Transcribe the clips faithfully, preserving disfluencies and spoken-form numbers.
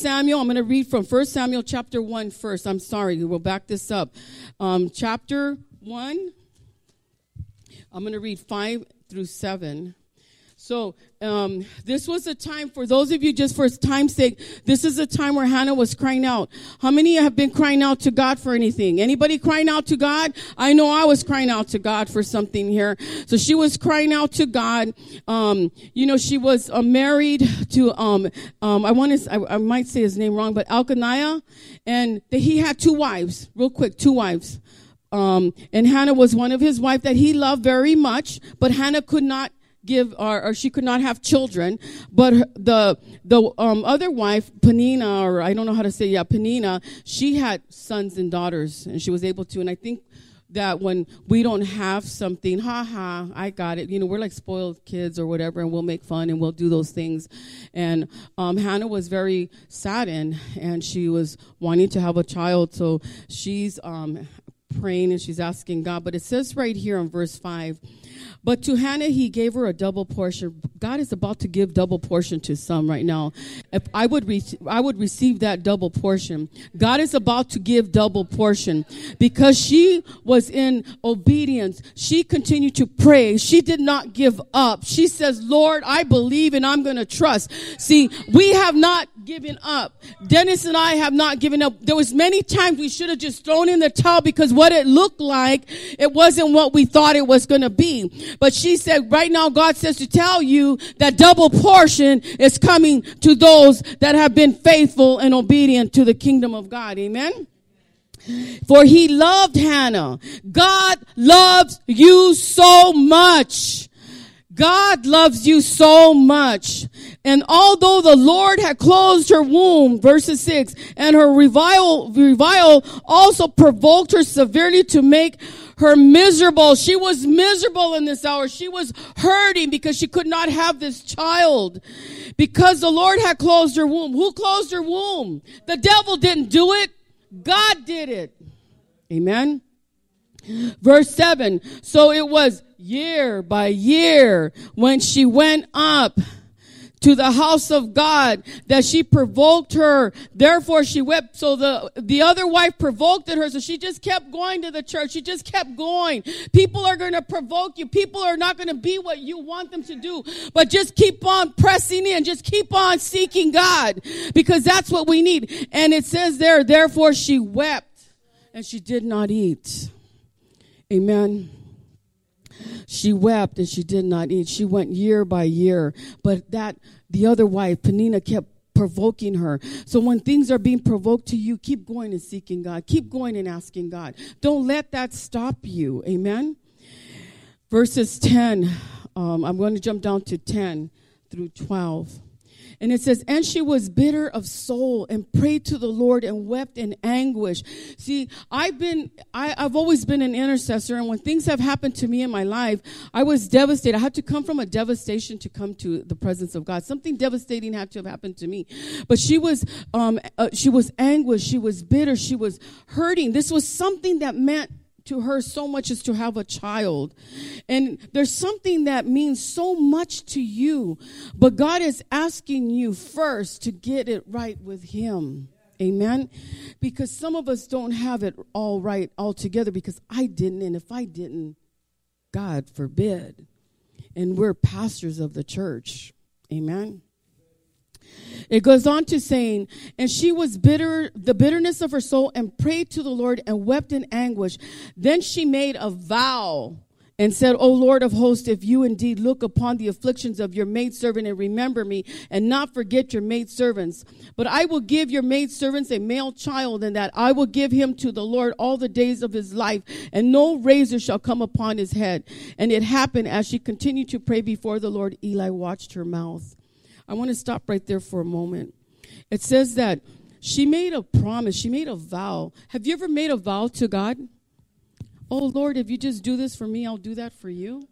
First Samuel. I'm going to read from First Samuel chapter one first. I'm sorry. We'll back this up. Um, chapter one. I'm going to read five through seven. So um, this was a time, for those of you, just for time's sake, this is a time where Hannah was crying out. How many have been crying out to God for anything? Anybody crying out to God? I know I was crying out to God for something here. So she was crying out to God. Um, you know, she was uh, married to, um, um, I want to, I, I might say his name wrong, but Elkanah, and the, he had two wives, real quick, two wives. Um, and Hannah was one of his wives that he loved very much, but Hannah could not give, or, or she could not have children. But her, the the um, other wife, Penina, or I don't know how to say, yeah, Penina, she had sons and daughters, and she was able to. And I think that when we don't have something, ha ha, I got it. You know, we're like spoiled kids or whatever, and we'll make fun and we'll do those things. And um, Hannah was very saddened, and she was wanting to have a child, so she's um, praying and she's asking God. But it says right here in verse five, but to Hannah, he gave her a double portion. God is about to give double portion to some right now. If I would, re- I would receive that double portion. God is about to give double portion because she was in obedience. She continued to pray. She did not give up. She says, Lord, I believe and I'm going to trust. See, we have not given up. Dennis and I have not given up. There was many times we should have just thrown in the towel because what it looked like, it wasn't what we thought it was going to be. But she said, right now, God says to tell you that double portion is coming to those that have been faithful and obedient to the kingdom of God. Amen. For he loved Hannah. God loves you so much. God loves you so much. And although the Lord had closed her womb, verses six, and her revival, revival also provoked her severely to make her miserable. She was miserable in this hour. She was hurting because she could not have this child. Because the Lord had closed her womb. Who closed her womb? The devil didn't do it. God did it. Amen. Verse seven. So it was year by year when she went up to the house of God that she provoked her. Therefore she wept. So the, the other wife provoked her. So she just kept going to the church. She just kept going. People are going to provoke you. People are not going to be what you want them to do. But just keep on pressing in. Just keep on seeking God, because that's what we need. And it says there, therefore she wept and she did not eat. Amen. She wept and she did not eat. She went year by year. But that, the other wife, Penina, kept provoking her. So when things are being provoked to you, keep going and seeking God. Keep going and asking God. Don't let that stop you. Amen. Verses ten. Um, I'm going to jump down to ten through twelve. And it says, and she was bitter of soul and prayed to the Lord and wept in anguish. See, I've been, I, I've always been an intercessor. And when things have happened to me in my life, I was devastated. I had to come from a devastation to come to the presence of God. Something devastating had to have happened to me. But she was, um, uh, she was anguished. She was bitter. She was hurting. This was something that meant to her so much as to have a child. And there's something that means so much to you, but God is asking you first to get it right with him. Amen. Because some of us don't have it all right all together, because I didn't. And if I didn't, God forbid. And we're pastors of the church. Amen. It goes on to saying, and she was bitter, the bitterness of her soul, and prayed to the Lord and wept in anguish. Then she made a vow and said, O Lord of hosts, if you indeed look upon the afflictions of your maidservant and remember me and not forget your maidservants, but I will give your maidservants a male child, and that I will give him to the Lord all the days of his life, and no razor shall come upon his head. And it happened as she continued to pray before the Lord, Eli watched her mouth. I want to stop right there for a moment. It says that she made a promise. She made a vow. Have you ever made a vow to God? Oh, Lord, if you just do this for me, I'll do that for you.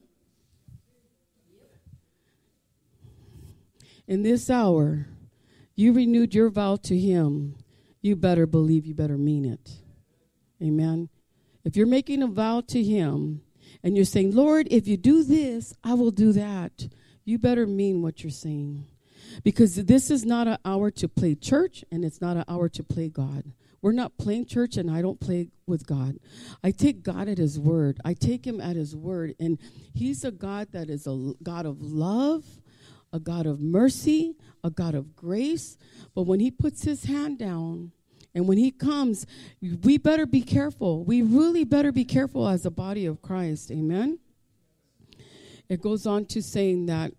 In this hour, you renewed your vow to him. You better believe, you better mean it. Amen. If you're making a vow to him and you're saying, Lord, if you do this, I will do that, you better mean what you're saying. Because this is not an hour to play church, and it's not an hour to play God. We're not playing church, and I don't play with God. I take God at his word. I take him at his word. And he's a God that is a God of love, a God of mercy, a God of grace. But when he puts his hand down, and when he comes, we better be careful. We really better be careful as a body of Christ. Amen? It goes on to saying that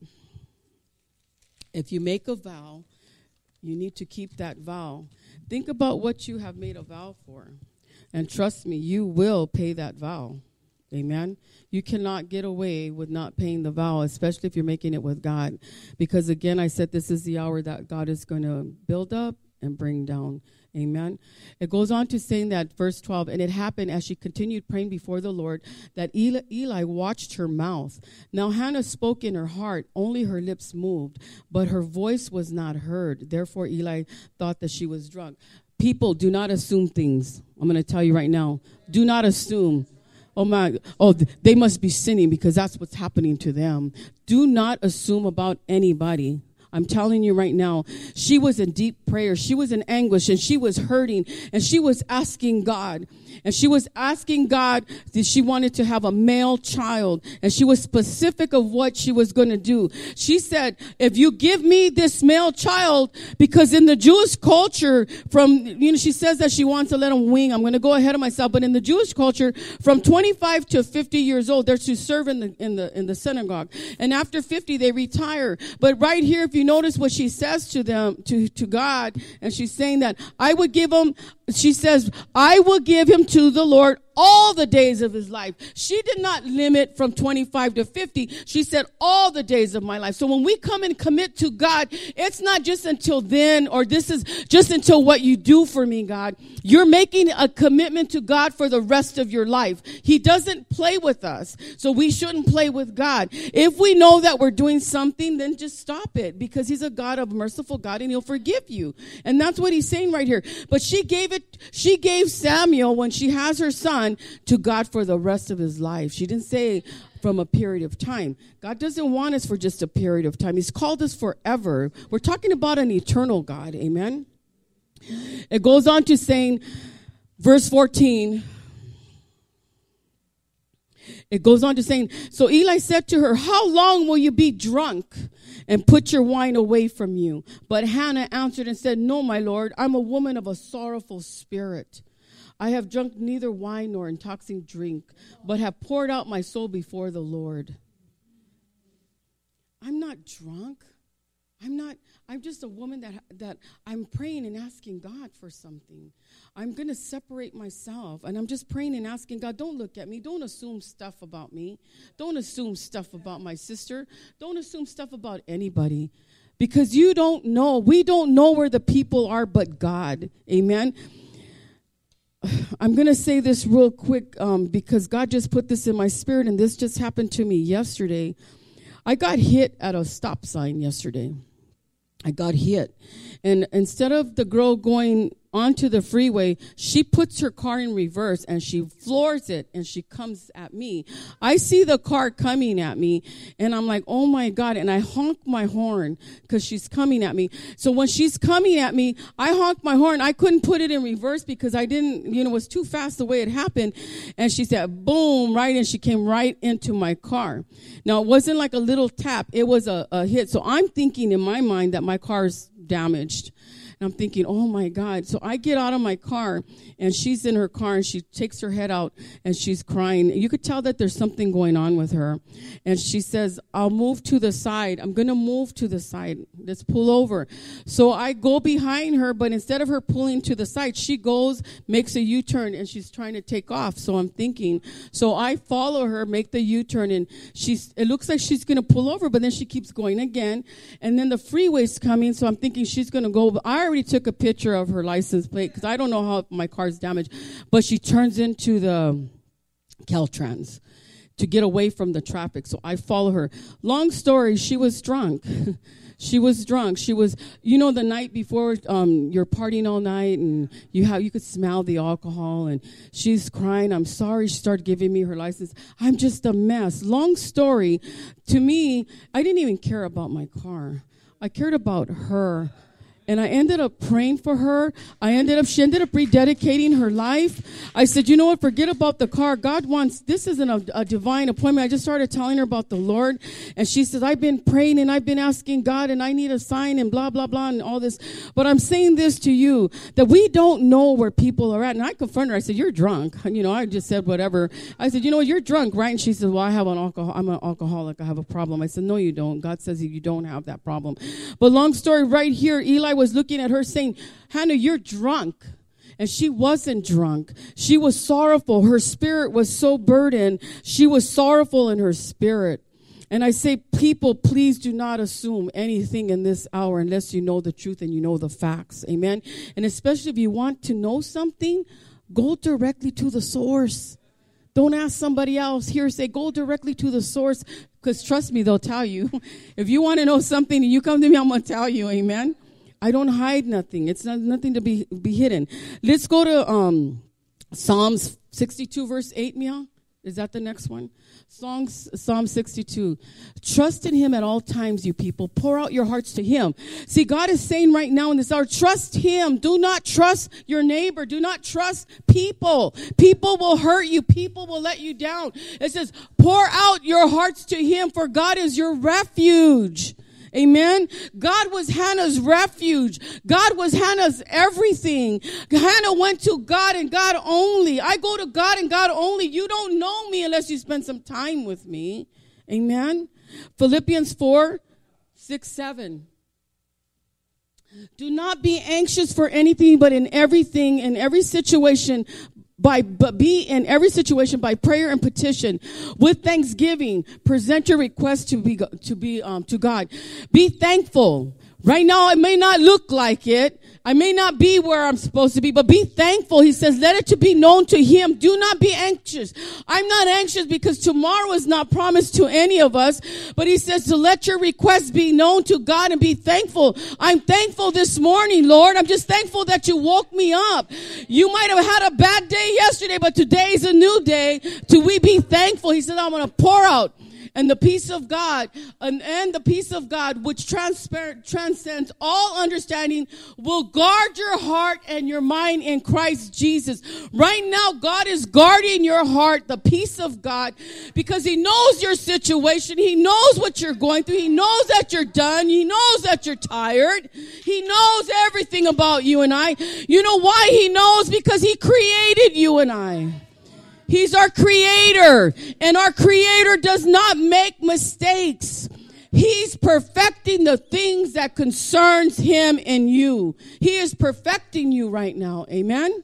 if you make a vow, you need to keep that vow. Think about what you have made a vow for. And trust me, you will pay that vow. Amen? You cannot get away with not paying the vow, especially if you're making it with God. Because, again, I said this is the hour that God is going to build up and bring down. Amen. It goes on to saying that, verse twelve, and it happened as she continued praying before the Lord that Eli, Eli watched her mouth. Now Hannah spoke in her heart, only her lips moved, but her voice was not heard. Therefore Eli thought that she was drunk. People, do not assume things. I'm going to tell you right now. Do not assume. Oh my, oh, they must be sinning because that's what's happening to them. Do not assume about anybody. I'm telling you right now, she was in deep prayer. She was in anguish, and she was hurting, and she was asking God. And she was asking God that she wanted to have a male child, and she was specific of what she was going to do. She said, if you give me this male child, because in the Jewish culture, from, you know, she says that she wants to let him wing. I'm going to go ahead of myself, but in the Jewish culture, from twenty-five to fifty years old, they're to serve in the, in the, in the synagogue. And after fifty, they retire. But right here, if you notice what she says to them, to, to God, and she's saying that I would give him, she says, I will give him to the Lord all the days of his life. She did not limit from twenty-five to fifty. She said all the days of my life. So when we come and commit to God, it's not just until then, or this is just until what you do for me, God. You're making a commitment to God for the rest of your life. He doesn't play with us. So we shouldn't play with God. If we know that we're doing something, then just stop it, because he's a God of merciful God and he'll forgive you. And that's what he's saying right here. But she gave it, she gave Samuel, when she has her son, to God for the rest of his life. She didn't say from a period of time. God doesn't want us for just a period of time. He's called us forever. We're talking about an eternal God. Amen. It goes on to saying, verse fourteen, it goes on to saying, so Eli said to her, how long will you be drunk and put your wine away from you? But Hannah answered and said, no, my Lord, I'm a woman of a sorrowful spirit. I have drunk neither wine nor intoxicating drink, but have poured out my soul before the Lord. I'm not drunk. I'm not, I'm just a woman that, that I'm praying and asking God for something. I'm going to separate myself, and I'm just praying and asking God, don't look at me. Don't assume stuff about me. Don't assume stuff about my sister. Don't assume stuff about anybody, because you don't know. We don't know where the people are but God. Amen. I'm going to say this real quick um, because God just put this in my spirit, and this just happened to me yesterday. I got hit at a stop sign yesterday. I got hit. And instead of the girl going onto the freeway, she puts her car in reverse and she floors it and she comes at me. I see the car coming at me and I'm like, oh my God. And I honk my horn because she's coming at me. So when she's coming at me, I honk my horn. I couldn't put it in reverse because I didn't, you know, it was too fast the way it happened. And she said, boom, right. And she came right into my car. Now it wasn't like a little tap. It was a, a hit. So I'm thinking in my mind that my car's damaged. And I'm thinking, oh my God. So I get out of my car and she's in her car and she takes her head out and she's crying. You could tell that there's something going on with her. And she says, I'll move to the side. I'm going to move to the side. Let's pull over. So I go behind her, but instead of her pulling to the side, she goes, makes a U-turn, and she's trying to take off. So I'm thinking, so I follow her, make the U-turn, and she's, it looks like she's going to pull over, but then she keeps going again. And then the freeway's coming, so I'm thinking she's going to go. I already took a picture of her license plate because I don't know how my car's damaged, but she turns into the Caltrans to get away from the traffic. So I follow her. Long story, she was drunk. She was drunk. She was, you know, the night before, um, you're partying all night and you have, you could smell the alcohol, and she's crying. I'm sorry. She started giving me her license. I'm just a mess. Long story. To me, I didn't even care about my car. I cared about her. And I ended up praying for her. I ended up, she ended up rededicating her life. I said, you know what, forget about the car. God wants, this isn't a, a divine appointment. I just started telling her about the Lord. And she says, I've been praying and I've been asking God and I need a sign and blah, blah, blah and all this. But I'm saying this to you, that we don't know where people are at. And I confronted her. I said, you're drunk. You know, I just said whatever. I said, you know, you're drunk, right? And she said, well, I have an alcohol, I'm an alcoholic. I have a problem. I said, no, you don't. God says you don't have that problem. But long story right here, Eli was looking at her saying, Hannah, you're drunk. And she wasn't drunk. She was sorrowful. Her spirit was so burdened. She was sorrowful in her spirit. And I say, people, please do not assume anything in this hour unless you know the truth and you know the facts. Amen. And especially if you want to know something, go directly to the source. Don't ask somebody else. Here, say, go directly to the source. Because trust me, they'll tell you. If you want to know something and you come to me, I'm going to tell you. Amen. I don't hide nothing. It's not nothing to be be hidden. Let's go to um, Psalms sixty-two, verse eight, Mia. Is that the next one? Songs, Psalm sixty-two. Trust in him at all times, you people. Pour out your hearts to him. See, God is saying right now in this hour, trust him. Do not trust your neighbor. Do not trust people. People will hurt you. People will let you down. It says, pour out your hearts to him, for God is your refuge. Amen. God was Hannah's refuge. God was Hannah's everything. Hannah went to God and God only. I go to God and God only. You don't know me unless you spend some time with me. Amen. Philippians four, six, seven. Do not be anxious for anything, but in everything, in every situation, By, but be in every situation by prayer and petition with thanksgiving. Present your request to be, to be, um, to God. Be thankful. Right now, it may not look like it. I may not be where I'm supposed to be, but be thankful. He says, let it to be known to him. Do not be anxious. I'm not anxious because tomorrow is not promised to any of us, but he says to let your requests be known to God and be thankful. I'm thankful this morning, Lord. I'm just thankful that you woke me up. You might have had a bad day yesterday, but today is a new day. Do we be thankful? He said, I'm going to pour out. And the peace of God, and, and the peace of God, which transparent, transcends all understanding, will guard your heart and your mind in Christ Jesus. Right now, God is guarding your heart, the peace of God, because he knows your situation. He knows what you're going through. He knows that you're done. He knows that you're tired. He knows everything about you and I. You know why he knows? Because he created you and I. He's our creator, and our creator does not make mistakes. He's perfecting the things that concerns him in you. He is perfecting you right now. Amen.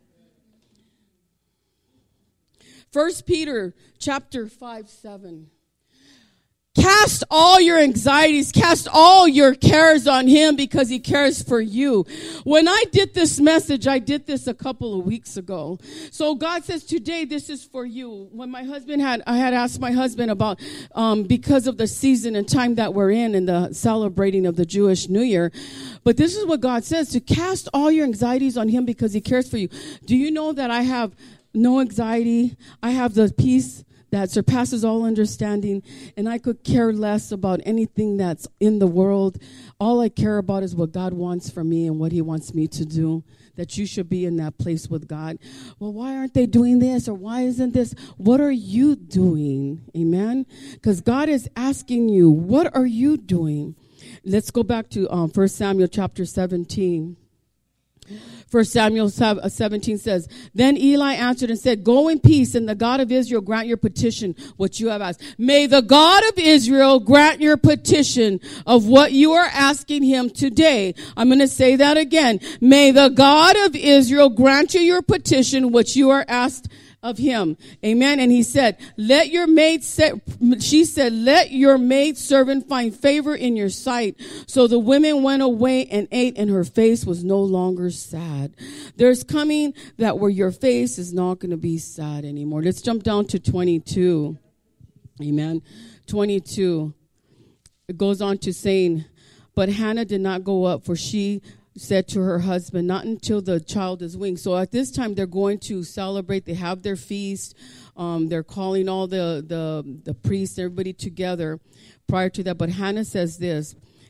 First Peter chapter five, seven. Cast all your anxieties, cast all your cares on him because he cares for you. When I did this message, I did this a couple of weeks ago. So God says, today, this is for you. When my husband had, I had asked my husband about, um, because of the season and time that we're in and the celebrating of the Jewish New Year. But this is what God says, to cast all your anxieties on him because he cares for you. Do you know that I have no anxiety? I have the peace that surpasses all understanding, and I could care less about anything that's in the world. All I care about is what God wants from me and what he wants me to do, that you should be in that place with God. Well, why aren't they doing this, or why isn't this? What are you doing? Amen? Because God is asking you, what are you doing? Let's go back to um, First Samuel chapter seventeen. First Samuel seventeen says, then Eli answered and said, go in peace, and the God of Israel grant your petition, what you have asked. May the God of Israel grant your petition of what you are asking him today. I'm going to say that again. May the God of Israel grant you your petition, which you are asked of him. Amen. And he said, let your maid, se- she said, let your maid servant find favor in your sight. So the women went away and ate, and her face was no longer sad. There's coming that where your face is not going to be sad anymore. Let's jump down to twenty-two. Amen. twenty-two. It goes on to saying, but Hannah did not go up, for she said to her husband, not until the child is weaned. So at this time, they're going to celebrate. They have their feast. Um, they're calling all the, the, the priests, everybody together prior to that. But Hannah says this.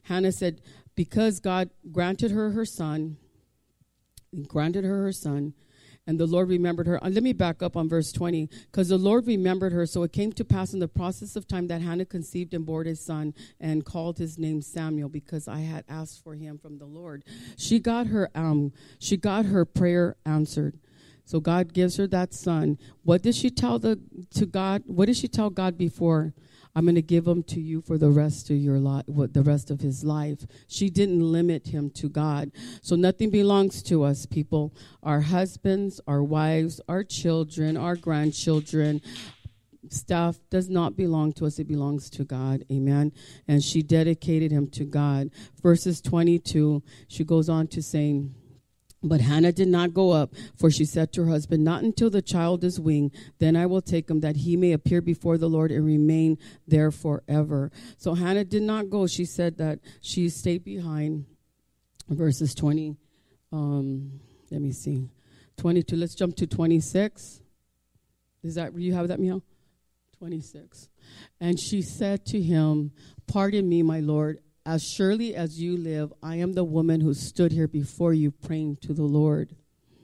Hannah said, because God granted her her son, granted her her son, and the Lord remembered her. Uh, let me back up on verse twenty. Because the Lord remembered her, so it came to pass in the process of time that Hannah conceived and bore his son and called his name Samuel, because I had asked for him from the Lord. She got her um she got her prayer answered. So God gives her that son. What did she tell the to God? What did she tell God before? I'm going to give him to you for the rest of your life, the rest of his life. She didn't limit him to God. So nothing belongs to us, people. Our husbands, our wives, our children, our grandchildren, stuff does not belong to us. It belongs to God. Amen. And she dedicated him to God. Verses twenty-two, she goes on to saying, but Hannah did not go up, for she said to her husband, not until the child is weaned, then I will take him, that he may appear before the Lord and remain there forever. So Hannah did not go. She said that she stayed behind. Verses twenty. Um, let me see. twenty-two. Let's jump to twenty-six. Is that, you have that, Meow? twenty-six. And she said to him, pardon me, my Lord. As surely as you live, I am the woman who stood here before you praying to the Lord.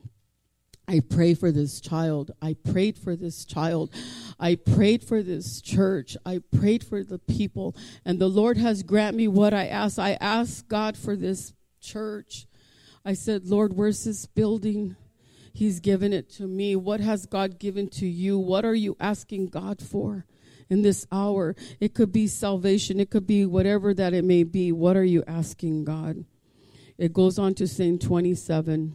I pray for this child. I prayed for this child. I prayed for this church. I prayed for the people. And the Lord has granted me what I asked. I asked God for this church. I said, Lord, where's this building? He's given it to me. What has God given to you? What are you asking God for? In this hour, it could be salvation. It could be whatever that it may be. What are you asking God? It goes on to say in twenty-seven,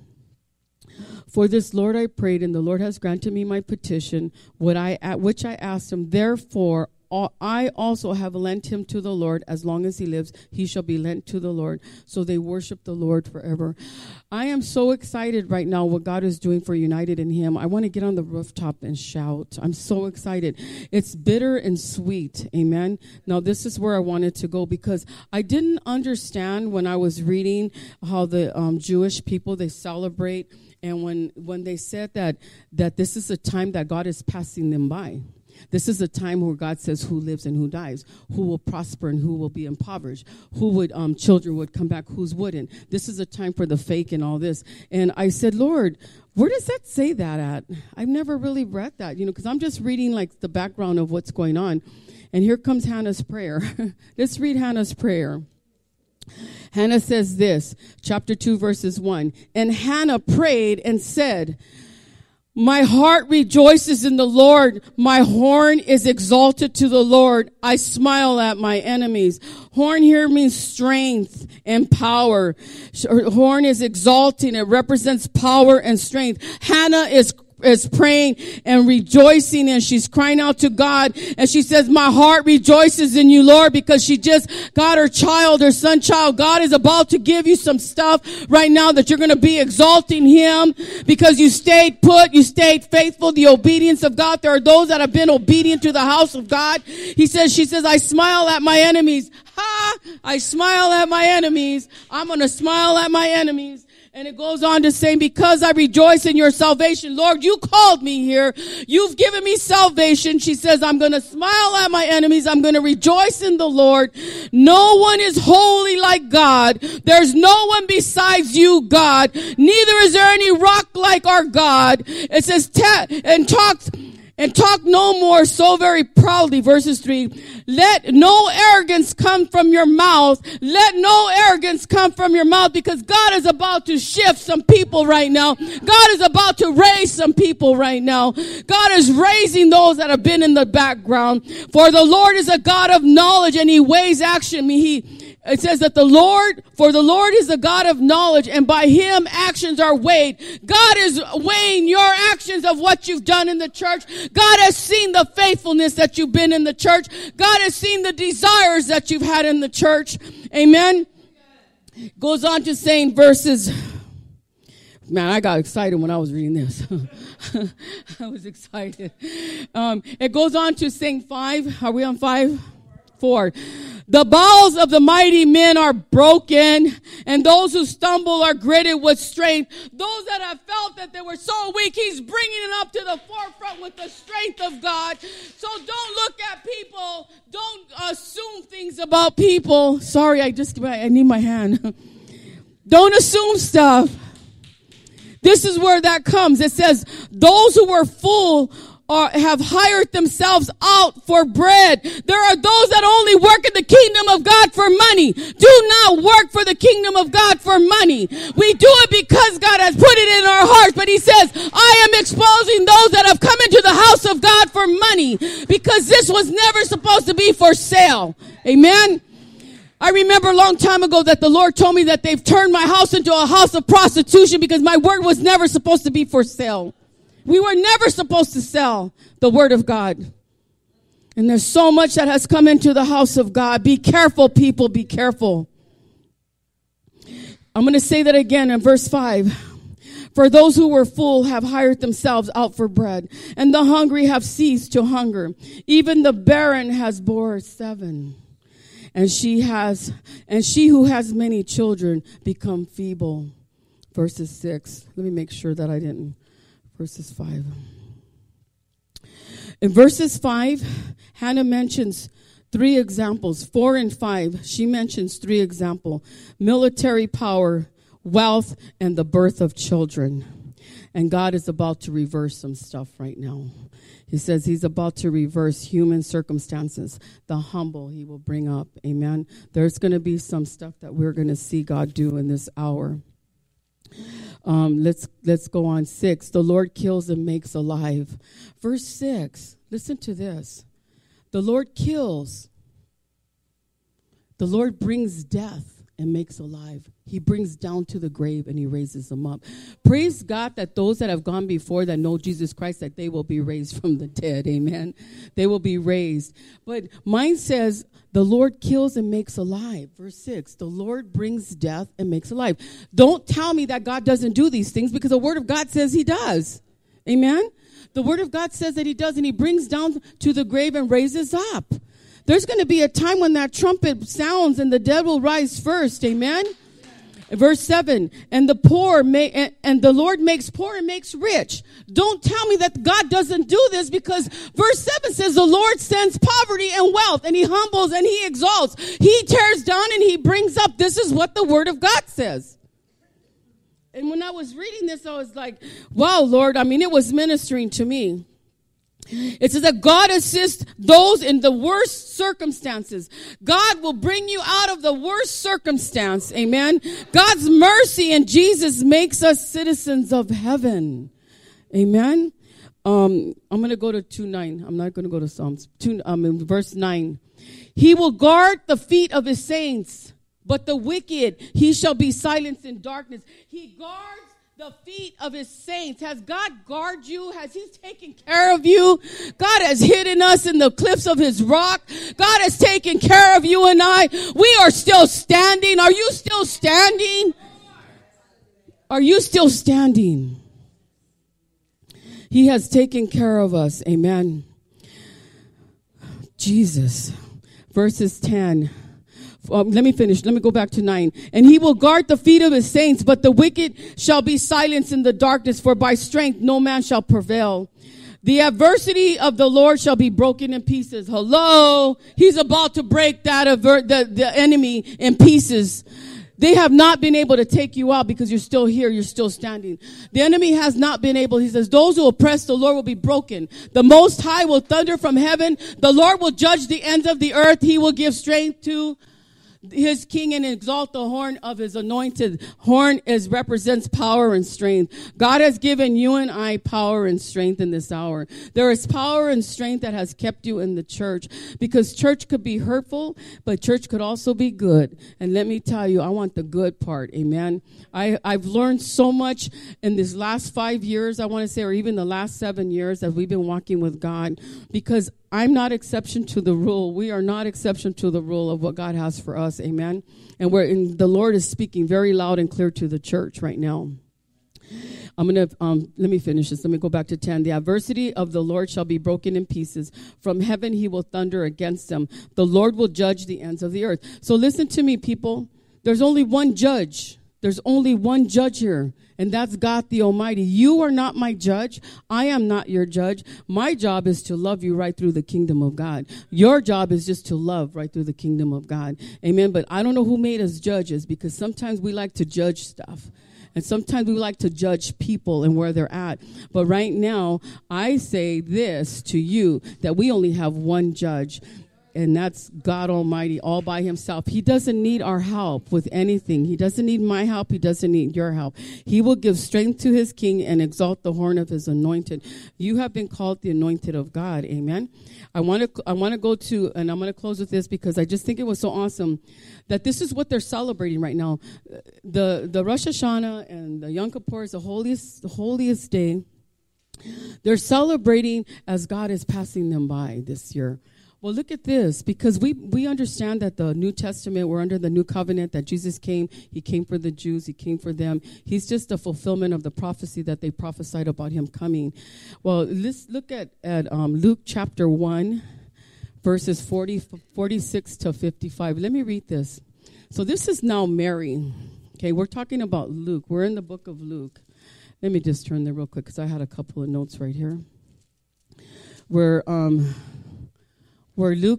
for this, Lord, I prayed, and the Lord has granted me my petition, what I, which I asked him. Therefore, I also have lent him to the Lord. As long as he lives, he shall be lent to the Lord. So they worship the Lord forever. I am so excited right now what God is doing for United in Him. I want to get on the rooftop and shout. I'm so excited. It's bitter and sweet. Amen. Now, this is where I wanted to go, because I didn't understand when I was reading how the um, Jewish people, they celebrate. And when, when they said that, that this is a time that God is passing them by. This is a time where God says who lives and who dies, who will prosper and who will be impoverished, who would um, children would come back, whose wouldn't. This is a time for the fake and all this. And I said, Lord, where does that say that at? I've never really read that, you know, because I'm just reading like the background of what's going on. And here comes Hannah's prayer. Let's read Hannah's prayer. Hannah says this, chapter two, verses one. And Hannah prayed and said, my heart rejoices in the Lord. My horn is exalted to the Lord. I smile at my enemies. Horn here means strength and power. Horn is exalting. It represents power and strength. Hannah is is praying and rejoicing, and she's crying out to God, and she says, my heart rejoices in you, Lord, because she just got her child, her son child. God is about to give you some stuff right now that you're going to be exalting him because you stayed put, you stayed faithful, the obedience of God. There are those that have been obedient to the house of God. He says, she says, I smile at my enemies. Ha! I smile at my enemies. I'm going to smile at my enemies. And it goes on to say, because I rejoice in your salvation. Lord, you called me here. You've given me salvation. She says, I'm going to smile at my enemies. I'm going to rejoice in the Lord. No one is holy like God. There's no one besides you, God. Neither is there any rock like our God. It says, ta- and talks, and talk no more so very proudly. Verses three. Let no arrogance come from your mouth. Let no arrogance come from your mouth, because God is about to shift some people right now. God is about to raise some people right now. God is raising those that have been in the background. For the Lord is a God of knowledge, and he weighs action. He, it says that the Lord, for the Lord is a God of knowledge, and by him actions are weighed. God is weighing your actions of what you've done in the church. God has seen the faithfulness that you've been in the church. God has seen the desires that you've had in the church. Amen. Goes on to saying verses. Man, I got excited when I was reading this. I was excited. Um, it goes on to saying five. Are we on five? Four. The bowels of the mighty men are broken, and those who stumble are gritted with strength. Those that have felt that they were so weak, he's bringing it up to the forefront with the strength of God. So don't look at people. Don't assume things about people. Sorry, I just, I need my hand. Don't assume stuff. This is where that comes. It says, those who were full Or have hired themselves out for bread. There are those that only work in the kingdom of God for money. Do not work for the kingdom of God for money. We do it because God has put it in our hearts. But he says, I am exposing those that have come into the house of God for money, because this was never supposed to be for sale. Amen. I remember a long time ago that the Lord told me that they've turned my house into a house of prostitution because my word was never supposed to be for sale. We were never supposed to sell the word of God. And there's so much that has come into the house of God. Be careful, people. Be careful. I'm going to say that again in verse five. For those who were full have hired themselves out for bread, and the hungry have ceased to hunger. Even the barren has bore seven. And she has, and she who has many children become feeble. Verses six. Let me make sure that I didn't. Verses five. In verses five, Hannah mentions three examples. Four and five, she mentions three examples. Military power, wealth, and the birth of children. And God is about to reverse some stuff right now. He says he's about to reverse human circumstances. The humble he will bring up. Amen. There's going to be some stuff that we're going to see God do in this hour. Um, let's let's go on. Six. The Lord kills and makes alive. Verse six. Listen to this. The Lord kills. The Lord brings death and makes alive. He brings down to the grave and he raises them up. Praise God that those that have gone before that know Jesus Christ, that they will be raised from the dead. Amen. They will be raised. But mine says, the Lord kills and makes alive. Verse six, the Lord brings death and makes alive. Don't tell me that God doesn't do these things, because the word of God says he does. Amen. The word of God says that he does, and he brings down to the grave and raises up. There's going to be a time when that trumpet sounds and the dead will rise first. Amen. Verse seven, and the poor may, and, and the Lord makes poor and makes rich. Don't tell me that God doesn't do this, because verse seven says the Lord sends poverty and wealth, and he humbles and he exalts. He tears down and he brings up. This is what the word of God says. And when I was reading this, I was like, wow, Lord, I mean, it was ministering to me. It says that God assists those in the worst circumstances. God will bring you out of the worst circumstance. Amen. God's mercy and Jesus makes us citizens of heaven. Amen. Um, I'm going to go to two nine. I'm not going to go to Psalms. two, um, in verse nine. He will guard the feet of his saints, but the wicked he shall be silenced in darkness. He guards the feet of his saints. Has God guarded you? Has he taken care of you? God has hidden us in the cliffs of his rock. God has taken care of you and I. We are still standing. Are you still standing? Are you still standing? He has taken care of us. Amen. Jesus. Verses ten. Um, let me finish. Let me go back to nine. And he will guard the feet of his saints, but the wicked shall be silenced in the darkness, for by strength no man shall prevail. The adversity of the Lord shall be broken in pieces. Hello. He's about to break that aver- the, the enemy in pieces. They have not been able to take you out because you're still here. You're still standing. The enemy has not been able. He says, those who oppress the Lord will be broken. The Most High will thunder from heaven. The Lord will judge the ends of the earth. He will give strength to his king and exalt the horn of his anointed. Horn is represents power and strength. God has given you and I power and strength in this hour. There is power and strength that has kept you in the church, because church could be hurtful, but church could also be good. And let me tell you, I want the good part. Amen. I, I've learned so much in this last five years, I want to say, or even the last seven years that we've been walking with God, because I'm not exception to the rule. We are not exception to the rule of what God has for us. Amen. And we're in, the Lord is speaking very loud and clear to the church right now. I'm going to, um, let me finish this. Let me go back to ten. The adversity of the Lord shall be broken in pieces. From heaven he will thunder against them. The Lord will judge the ends of the earth. So listen to me, people. There's only one judge. There's only one judge here, and that's God the Almighty. You are not my judge. I am not your judge. My job is to love you right through the kingdom of God. Your job is just to love right through the kingdom of God. Amen. But I don't know who made us judges, because sometimes we like to judge stuff. And sometimes we like to judge people and where they're at. But right now, I say this to you, that we only have one judge. And that's God Almighty all by himself. He doesn't need our help with anything. He doesn't need my help. He doesn't need your help. He will give strength to his king and exalt the horn of his anointed. You have been called the anointed of God. Amen. I want to I want to go to, and I'm going to close with this because I just think it was so awesome that this is what they're celebrating right now. The the Rosh Hashanah and the Yom Kippur is the holiest, the holiest day. They're celebrating as God is passing them by this year. Well, look at this, because we, we understand that the New Testament, we're under the new covenant, that Jesus came. He came for the Jews. He came for them. He's just the fulfillment of the prophecy that they prophesied about him coming. Well, let's look at, at um, Luke chapter one, verses forty, forty-six to fifty-five. Let me read this. So this is now Mary. Okay, we're talking about Luke. We're in the book of Luke. Let me just turn there real quick because I had a couple of notes right here. We're... Um, Where Luke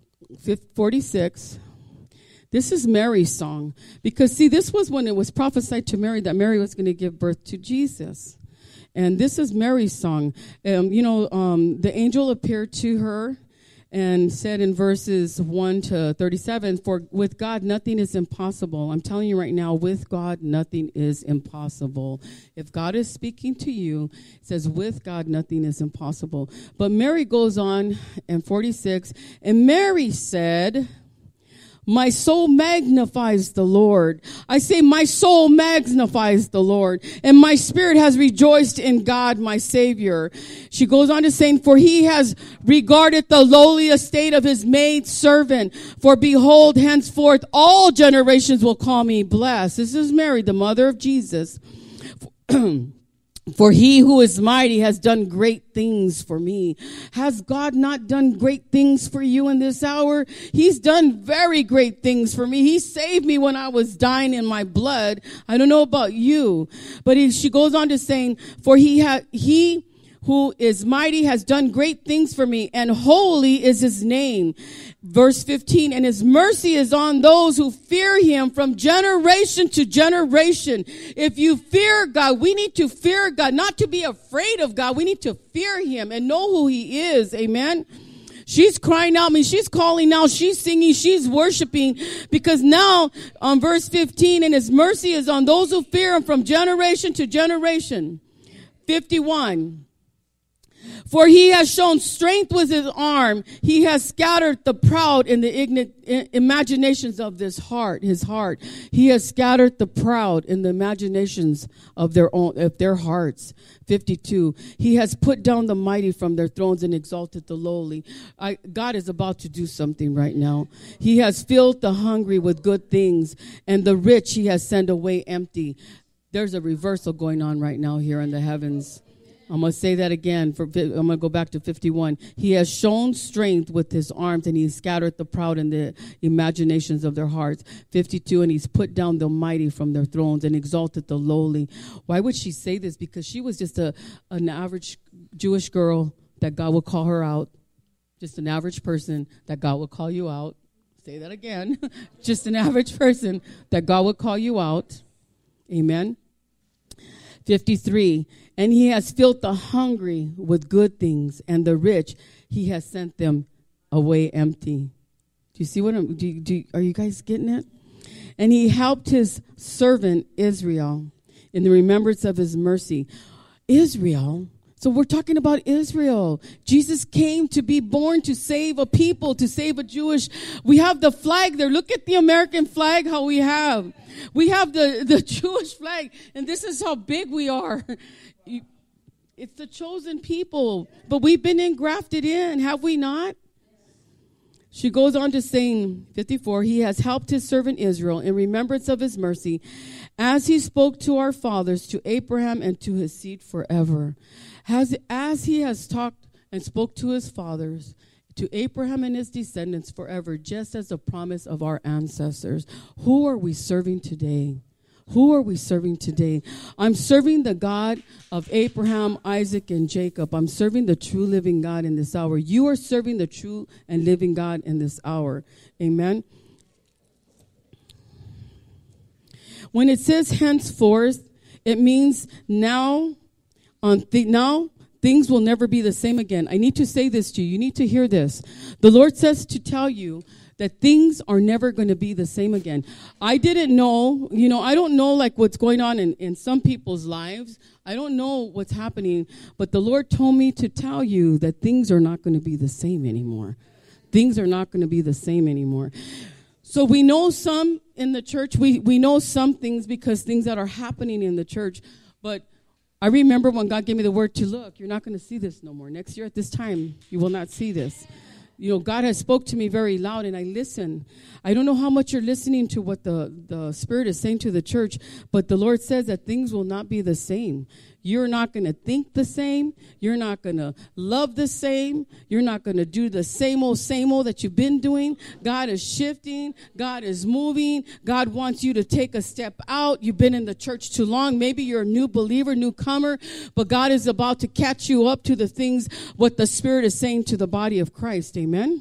forty-six, this is Mary's song. Because, see, this was when it was prophesied to Mary that Mary was going to give birth to Jesus. And this is Mary's song. Um, you know, um, the angel appeared to her and said in verses one to thirty-seven, for with God nothing is impossible. I'm telling you right now, with God nothing is impossible. If God is speaking to you, it says with God nothing is impossible. But Mary goes on in forty-six, and Mary said, my soul magnifies the Lord. I say my soul magnifies the Lord, and my spirit has rejoiced in God, my Savior. She goes on to say, for he has regarded the lowly estate of his maid servant. For behold, henceforth all generations will call me blessed. This is Mary, the mother of Jesus. For he who is mighty has done great things for me. Has God not done great things for you in this hour? He's done very great things for me. He saved me when I was dying in my blood. I don't know about you, but he, she goes on to saying, for he had, he who is mighty has done great things for me, and holy is his name. Verse fifteen, and his mercy is on those who fear him from generation to generation. If you fear God, we need to fear God, not to be afraid of God. We need to fear him and know who he is. Amen. She's crying out. I mean, she's calling out. She's singing. She's worshiping, because now on verse fifteen, and his mercy is on those who fear him from generation to generation. fifty-one. For he has shown strength with his arm. He has scattered the proud in the ignorant imaginations of this heart, his heart. He has scattered the proud in the imaginations of their own, of their hearts. fifty-two. He has put down the mighty from their thrones and exalted the lowly. I, God is about to do something right now. He has filled the hungry with good things, and the rich he has sent away empty. There's a reversal going on right now here in the heavens. I'm going to say that again. For, I'm going to go back to fifty-one. He has shown strength with his arms, and he's scattered the proud in the imaginations of their hearts. fifty-two, and he's put down the mighty from their thrones and exalted the lowly. Why would she say this? Because she was just a an average Jewish girl that God would call her out. Just an average person that God would call you out. Say that again. Just an average person that God would call you out. Amen. fifty-three, and he has filled the hungry with good things, and the rich he has sent them away empty. Do you see what I'm, do, do, are you guys getting it? And he helped his servant Israel in the remembrance of his mercy. Israel. So we're talking about Israel. Jesus came to be born to save a people, to save a Jewish. We have the flag there. Look at the American flag, how we have. We have the, the Jewish flag, and this is how big we are. It's the chosen people, but we've been engrafted in, have we not? She goes on to saying, fifty-four, he has helped his servant Israel in remembrance of his mercy, as he spoke to our fathers, to Abraham and to his seed forever. As, as he has talked and spoke to his fathers, to Abraham and his descendants forever, just as the promise of our ancestors. Who are we serving today? Who are we serving today? I'm serving the God of Abraham, Isaac, and Jacob. I'm serving the true living God in this hour. You are serving the true and living God in this hour. Amen. When it says henceforth, it means now, on th- now things will never be the same again. I need to say this to you. You need to hear this. The Lord says to tell you that things are never going to be the same again. I didn't know, you know, I don't know like what's going on in, in some people's lives. I don't know what's happening, but the Lord told me to tell you that things are not going to be the same anymore. Things are not going to be the same anymore. So we know some in the church, we, we know some things because things that are happening in the church, but I remember when God gave me the word to look, you're not going to see this no more. Next year at this time, you will not see this. You know, God has spoke to me very loud, and I listen. I don't know how much you're listening to what the, the Spirit is saying to the church, but the Lord says that things will not be the same. You're not going to think the same. You're not going to love the same. You're not going to do the same old, same old that you've been doing. God is shifting. God is moving. God wants you to take a step out. You've been in the church too long. Maybe you're a new believer, newcomer, but God is about to catch you up to the things, what the Spirit is saying to the body of Christ. Amen.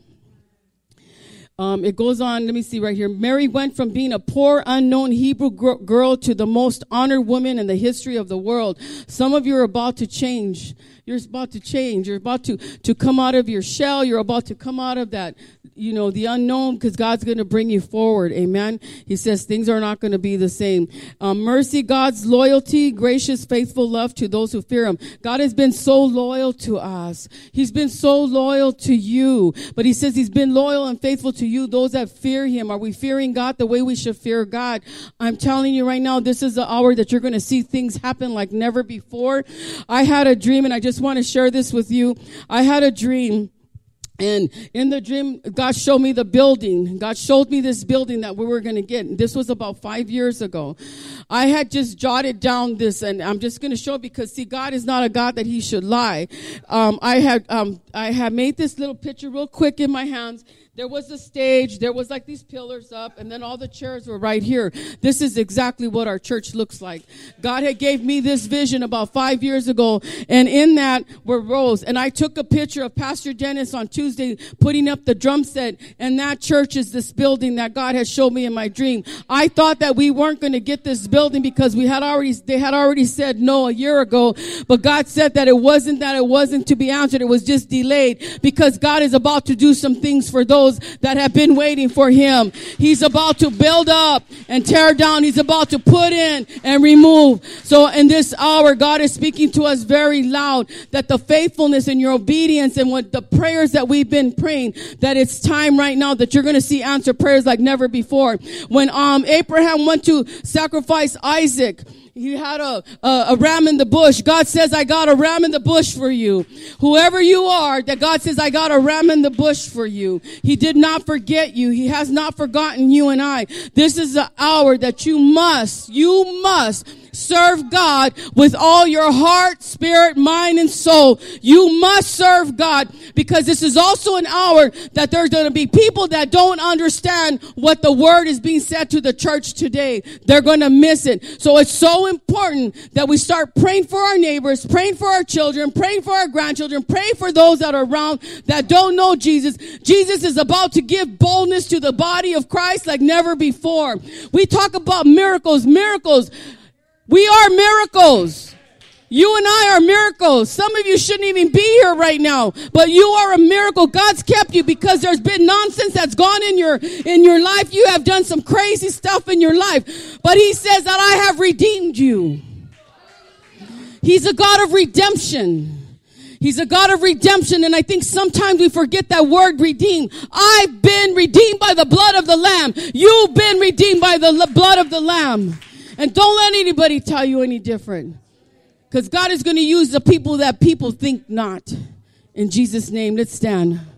Um, it goes on, let me see right here. Mary went from being a poor, unknown Hebrew gr- girl to the most honored woman in the history of the world. Some of you are about to change. You're about to change. You're about to, to come out of your shell. You're about to come out of that, you know, the unknown, because God's going to bring you forward. Amen. He says things are not going to be the same. Um, mercy, God's loyalty, gracious, faithful love to those who fear him. God has been so loyal to us. He's been so loyal to you. But he says he's been loyal and faithful to you, those that fear him. Are we fearing God the way we should fear God? I'm telling you right now, this is the hour that you're going to see things happen like never before. I had a dream, and I just want to share this with you. I had a dream. And in the dream, God showed me the building. God showed me this building that we were going to get. This was about five years ago. I had just jotted down this, and I'm just going to show it because, see, God is not a God that he should lie. Um, I had, um, I had made this little picture real quick in my hands. There was a stage. There was like these pillars up, and then all the chairs were right here. This is exactly what our church looks like. God had gave me this vision about five years ago, and in that were rows. And I took a picture of Pastor Dennis on Tuesday putting up the drum set, and that church is this building that God had showed me in my dream. I thought that we weren't going to get this building because we had already, they had already said no a year ago, but God said that it wasn't that it wasn't to be answered. It was just delayed because God is about to do some things for those that have been waiting for him. He's about to build up and tear down. He's about to put in and remove. So in this hour, God is speaking to us very loud that the faithfulness and your obedience and what the prayers that we've been praying, that it's time right now that you're going to see answered prayers like never before. When um Abraham went to sacrifice Isaac, he had a, a, a ram in the bush. God says, I got a ram in the bush for you. Whoever you are, that God says, I got a ram in the bush for you. He did not forget you. He has not forgotten you and I. This is the hour that you must, you must serve God with all your heart, spirit, mind, and soul. You must serve God, because this is also an hour that there's going to be people that don't understand what the word is being said to the church today. They're going to miss it. So it's so important that we start praying for our neighbors, praying for our children, praying for our grandchildren, praying for those that are around that don't know Jesus. Jesus is about to give boldness to the body of Christ like never before. We talk about miracles, miracles. We are miracles. You and I are miracles. Some of you shouldn't even be here right now, but you are a miracle. God's kept you because there's been nonsense that's gone in your, in your life. You have done some crazy stuff in your life, but he says that I have redeemed you. He's a God of redemption. He's a God of redemption, and I think sometimes we forget that word redeem. I've been redeemed by the blood of the Lamb. You've been redeemed by the blood of the Lamb. And don't let anybody tell you any different. Because God is going to use the people that people think not. In Jesus' name, let's stand.